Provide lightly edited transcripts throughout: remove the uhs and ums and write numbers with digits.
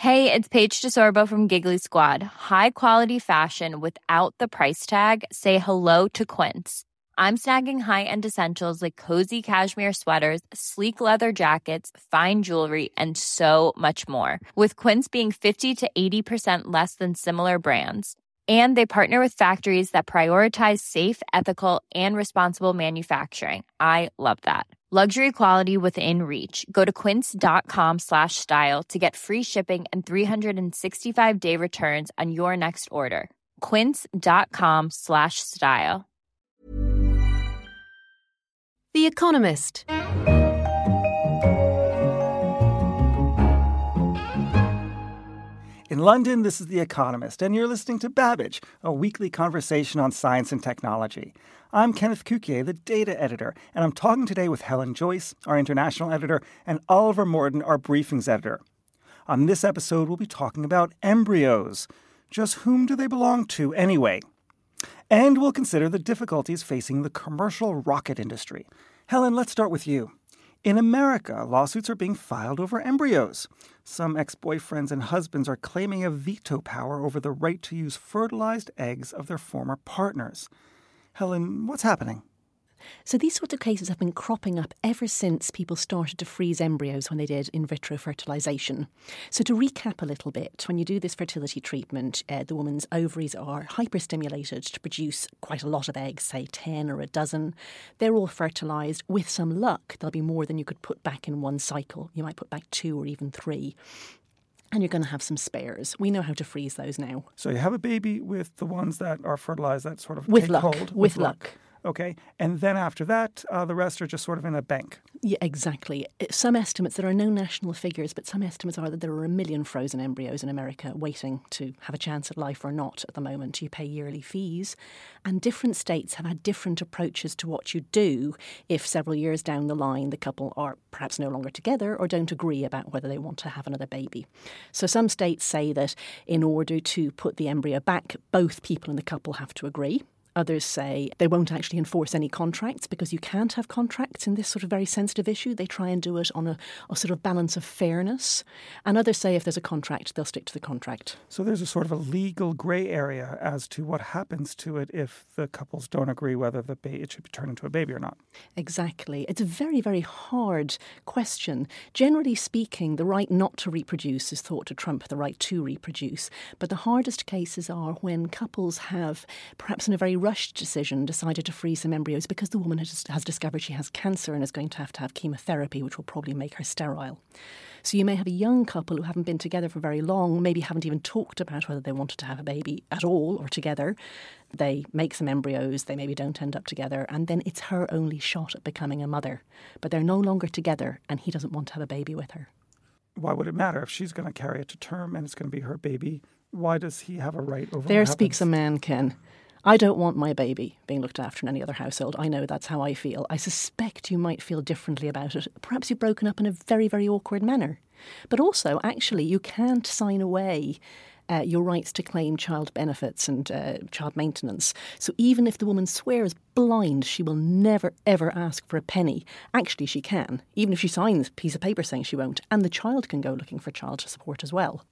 Hey, it's Paige DeSorbo from Giggly Squad. High quality fashion without the price tag. Say hello to Quince. I'm snagging high-end essentials like cozy cashmere sweaters, sleek leather jackets, fine jewelry, and so much more. With Quince being 50 to 80% less than similar brands. And they partner with factories that prioritize safe, ethical, and responsible manufacturing. I love that. Luxury quality within reach. Go to quince.com/style to get free shipping and 365-day returns on your next order. Quince.com/style. The Economist. In London, this is The Economist, and you're listening to Babbage, a weekly conversation on science and technology. I'm Kenneth Cukier, the data editor, and I'm talking today with Helen Joyce, our international editor, and Oliver Morton, our briefings editor. On this episode, we'll be talking about embryos. Just whom do they belong to anyway? And we'll consider the difficulties facing the commercial rocket industry. Helen, let's start with you. In America, lawsuits are being filed over embryos. Some ex-boyfriends and husbands are claiming a veto power over the right to use fertilized eggs of their former partners. Helen, what's happening? So these sorts of cases have been cropping up ever since people started to freeze embryos when they did in vitro fertilisation. So to recap a little bit, when you do this fertility treatment, the woman's ovaries are hyperstimulated to produce quite a lot of eggs, say 10 or a dozen. They're all fertilised. With some luck, there'll be more than you could put back in one cycle. You might put back 2 or even 3. And you're going to have some spares. We know how to freeze those now. So you have a baby with the ones that are fertilized that sort of with take luck, hold. With luck. Okay. And then after that, the rest are just sort of in a bank. Yeah, exactly. Some estimates, there are no national figures, but some estimates are that there are 1 million frozen embryos in America waiting to have a chance at life or not at the moment. You pay yearly fees. And different states have had different approaches to what you do if several years down the line the couple are perhaps no longer together or don't agree about whether they want to have another baby. So some states say that in order to put the embryo back, both people in the couple have to agree. Others say they won't actually enforce any contracts because you can't have contracts in this sort of very sensitive issue. They try and do it on a sort of balance of fairness. And others say if there's a contract, they'll stick to the contract. So there's a sort of a legal grey area as to what happens to it if the couples don't agree whether it should be turned into a baby or not. Exactly. It's a very, very hard question. Generally speaking, the right not to reproduce is thought to trump the right to reproduce. But the hardest cases are when couples have, perhaps in a very rushed decision, decided to freeze some embryos because the woman has discovered she has cancer and is going to have chemotherapy, which will probably make her sterile. So you may have a young couple who haven't been together for very long, maybe haven't even talked about whether they wanted to have a baby at all or together. They make some embryos, they maybe don't end up together, and then it's her only shot at becoming a mother. But they're no longer together and he doesn't want to have a baby with her. Why would it matter? If she's going to carry it to term and it's going to be her baby, why does he have a right over There what speaks a happens? man, Ken. I don't want my baby being looked after in any other household. I know that's how I feel. I suspect you might feel differently about it. Perhaps you've broken up in a very, very awkward manner. But also, actually, you can't sign away your rights to claim child benefits and child maintenance. So even if the woman swears blind she will never, ever ask for a penny, actually she can, even if she signs a piece of paper saying she won't. And the child can go looking for child support as well.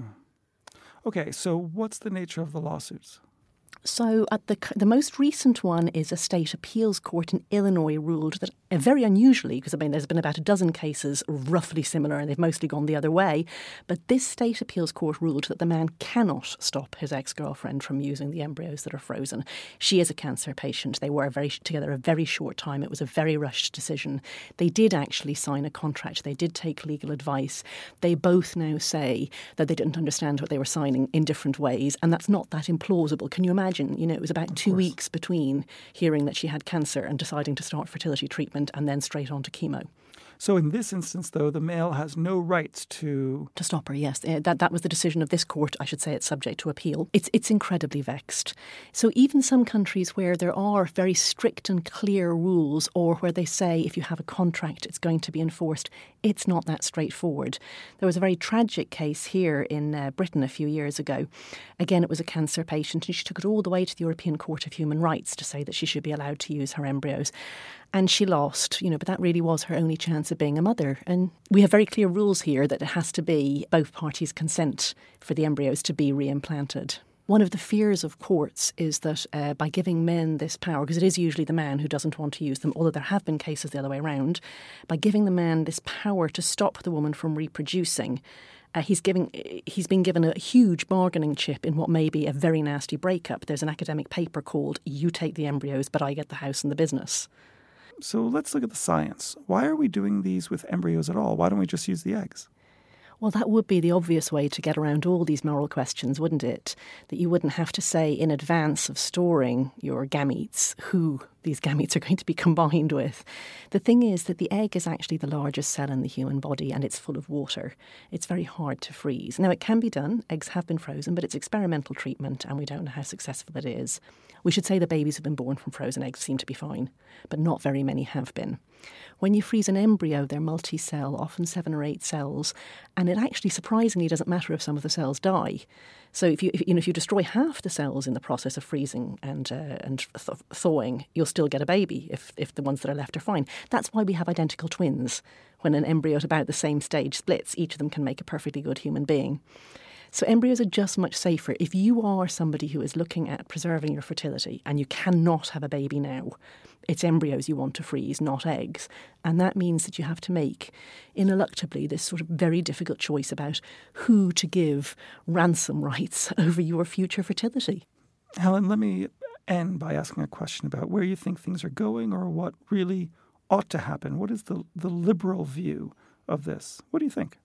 Okay, so what's the nature of the lawsuits? So the most recent one is a state appeals court in Illinois ruled that, very unusually, because there's been about a dozen cases roughly similar and they've mostly gone the other way, but this state appeals court ruled that the man cannot stop his ex-girlfriend from using the embryos that are frozen. She is a cancer patient. They were together a very short time. It was a very rushed decision. They did actually sign a contract. They did take legal advice. They both now say that they didn't understand what they were signing in different ways, and that's not that implausible. Can you imagine? It was about 2 weeks between hearing that she had cancer and deciding to start fertility treatment and then straight on to chemo. So in this instance, though, the male has no rights to stop her, yes. That was the decision of this court. I should say it's subject to appeal. It's incredibly vexed. So even some countries where there are very strict and clear rules, or where they say if you have a contract it's going to be enforced, it's not that straightforward. There was a very tragic case here in Britain a few years ago. Again, it was a cancer patient, and she took it all the way to the European Court of Human Rights to say that she should be allowed to use her embryos. And she lost, but that really was her only chance of being a mother. And we have very clear rules here that it has to be both parties' consent for the embryos to be reimplanted. One of the fears of courts is that by giving men this power, because it is usually the man who doesn't want to use them, although there have been cases the other way around, by giving the man this power to stop the woman from reproducing, he's been given a huge bargaining chip in what may be a very nasty breakup. There's an academic paper called "You Take the Embryos, but I Get the House and the Business." So let's look at the science. Why are we doing these with embryos at all? Why don't we just use the eggs? Well, that would be the obvious way to get around all these moral questions, wouldn't it? That you wouldn't have to say in advance of storing your gametes who these gametes are going to be combined with. The thing is that the egg is actually the largest cell in the human body and it's full of water. It's very hard to freeze. Now, it can be done. Eggs have been frozen, but it's experimental treatment and we don't know how successful it is. We should say the babies who've been born from frozen eggs seem to be fine, but not very many have been. When you freeze an embryo, they're multi-cell, often 7 or 8 cells, and it actually surprisingly doesn't matter if some of the cells die. So if you destroy half the cells in the process of freezing and thawing, you'll still get a baby if the ones that are left are fine. That's why we have identical twins. When an embryo at about the same stage splits, each of them can make a perfectly good human being. So embryos are just much safer. If you are somebody who is looking at preserving your fertility and you cannot have a baby now, it's embryos you want to freeze, not eggs. And that means that you have to make, ineluctably, this sort of very difficult choice about who to give ransom rights over your future fertility. Helen, let me end by asking a question about where you think things are going or what really ought to happen. What is the liberal view of this? What do you think?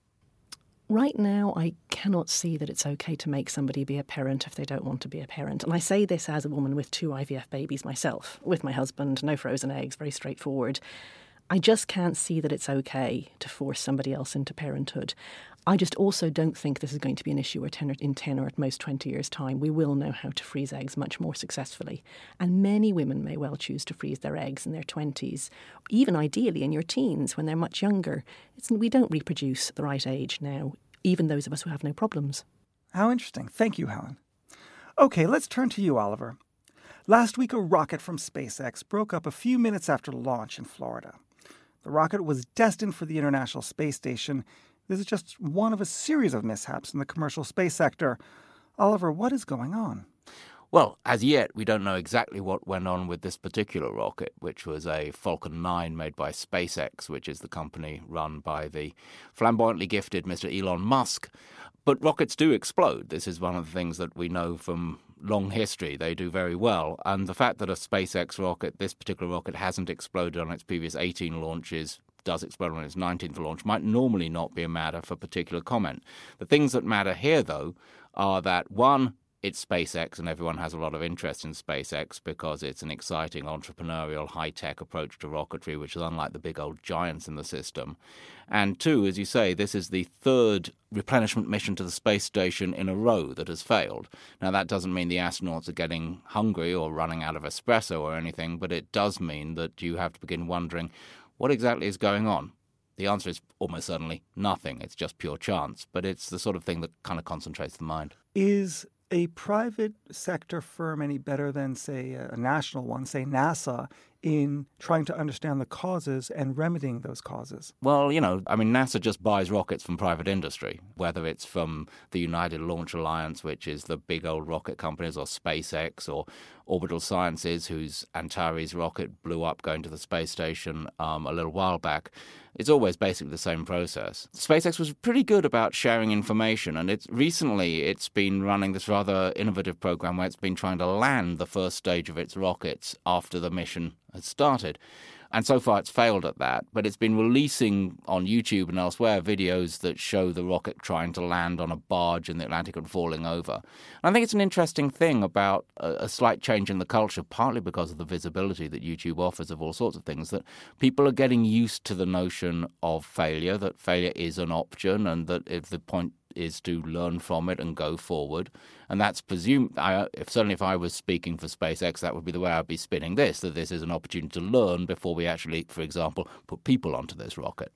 Right now, I cannot see that it's okay to make somebody be a parent if they don't want to be a parent. And I say this as a woman with 2 IVF babies myself, with my husband, no frozen eggs, very straightforward. I just can't see that it's okay to force somebody else into parenthood. I just also don't think this is going to be an issue in 10 or at most 20 years' time. We will know how to freeze eggs much more successfully. And many women may well choose to freeze their eggs in their 20s, even ideally in your teens when they're much younger. We don't reproduce at the right age now, even those of us who have no problems. How interesting. Thank you, Helen. Okay, let's turn to you, Oliver. Last week, a rocket from SpaceX broke up a few minutes after launch in Florida. The rocket was destined for the International Space Station. This is just one of a series of mishaps in the commercial space sector. Oliver, what is going on? Well, as yet, we don't know exactly what went on with this particular rocket, which was a Falcon 9 made by SpaceX, which is the company run by the flamboyantly gifted Mr. Elon Musk. But rockets do explode. This is one of the things that we know from long history. They do very well. And the fact that a SpaceX rocket, this particular rocket, hasn't exploded on its previous 18 launches, does explode on its 19th launch, might normally not be a matter for particular comment. The things that matter here, though, are that, one, it's SpaceX and everyone has a lot of interest in SpaceX because it's an exciting entrepreneurial high-tech approach to rocketry, which is unlike the big old giants in the system. And two, as you say, this is the 3rd replenishment mission to the space station in a row that has failed. Now, that doesn't mean the astronauts are getting hungry or running out of espresso or anything, but it does mean that you have to begin wondering what exactly is going on. The answer is almost certainly nothing. It's just pure chance. But it's the sort of thing that kind of concentrates the mind. Is a private sector firm any better than, say, a national one, say NASA, in trying to understand the causes and remedying those causes? Well, NASA just buys rockets from private industry, whether it's from the United Launch Alliance, which is the big old rocket companies, or SpaceX, or Orbital Sciences, whose Antares rocket blew up going to the space station a little while back. It's always basically the same process. SpaceX was pretty good about sharing information, and recently it's been running this rather innovative program where it's been trying to land the first stage of its rockets after the mission has started. And so far it's failed at that, but it's been releasing on YouTube and elsewhere videos that show the rocket trying to land on a barge in the Atlantic and falling over. And I think it's an interesting thing about a slight change in the culture, partly because of the visibility that YouTube offers of all sorts of things, that people are getting used to the notion of failure, that failure is an option, and that if the point is to learn from it and go forward. And that's presumed, certainly if I was speaking for SpaceX, that would be the way I'd be spinning this, that this is an opportunity to learn before we actually, for example, put people onto this rocket.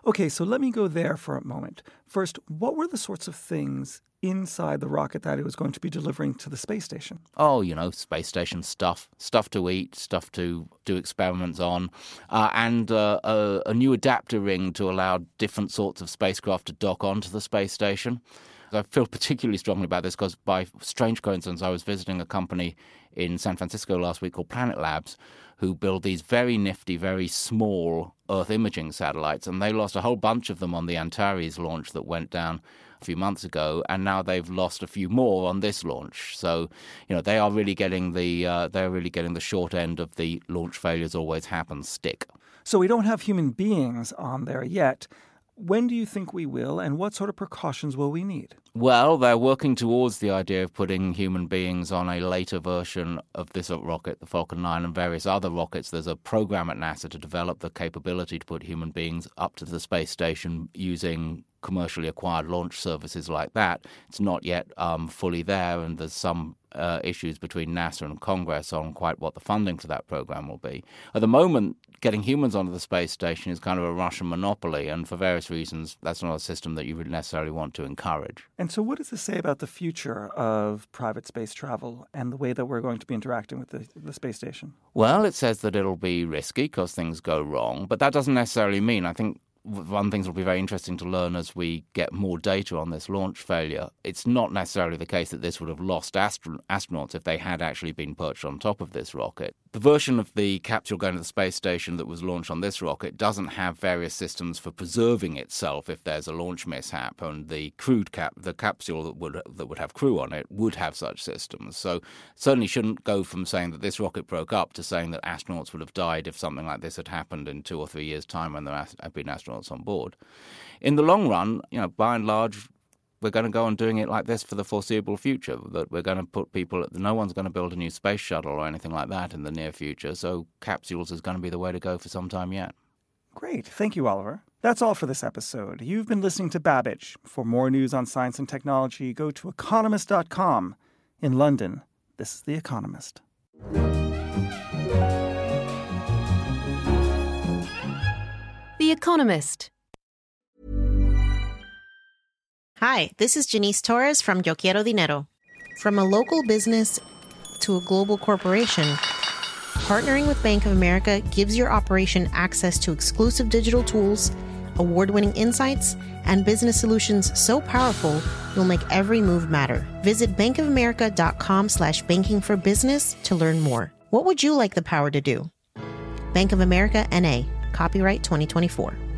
Okay, so let me go there for a moment. First, what were the sorts of things inside the rocket that it was going to be delivering to the space station? Oh, space station stuff to eat, stuff to do experiments on, and a new adapter ring to allow different sorts of spacecraft to dock onto the space station. I feel particularly strongly about this because by strange coincidence, I was visiting a company in San Francisco last week called Planet Labs, who build these very nifty, very small Earth imaging satellites, and they lost a whole bunch of them on the Antares launch that went down a few months ago, and now they've lost a few more on this launch. So, they are really getting the short end of the launch failures always happen stick. So we don't have human beings on there yet. When do you think we will, and what sort of precautions will we need? Well, they're working towards the idea of putting human beings on a later version of this rocket, the Falcon 9, and various other rockets. There's a program at NASA to develop the capability to put human beings up to the space station using commercially acquired launch services like that. It's not yet fully there, and there's some issues between NASA and Congress on quite what the funding for that program will be. At the moment, getting humans onto the space station is kind of a Russian monopoly, and for various reasons, that's not a system that you would necessarily want to encourage. And so what does this say about the future of private space travel and the way that we're going to be interacting with the space station? Well, it says that it'll be risky because things go wrong, but that doesn't necessarily mean, I think, one of the things will be very interesting to learn as we get more data on this launch failure. It's not necessarily the case that this would have lost astronauts if they had actually been perched on top of this rocket. The version of the capsule going to the space station that was launched on this rocket doesn't have various systems for preserving itself if there's a launch mishap, and the capsule that would have crew on it would have such systems. So certainly shouldn't go from saying that this rocket broke up to saying that astronauts would have died if something like this had happened in 2 or 3 years' time when there had been astronauts on board. In the long run, by and large, we're going to go on doing it like this for the foreseeable future, that we're going to put people, no one's going to build a new space shuttle or anything like that in the near future, so capsules is going to be the way to go for some time yet. Great. Thank you, Oliver. That's all for this episode. You've been listening to Babbage. For more news on science and technology, go to economist.com. In London, this is The Economist. The Economist. Hi, this is Janice Torres from Yo Quiero Dinero. From a local business to a global corporation, partnering with Bank of America gives your operation access to exclusive digital tools, award-winning insights, and business solutions so powerful you'll make every move matter. Visit bankofamerica.com/banking for business to learn more. What would you like the power to do? Bank of America, N.A. Copyright 2024.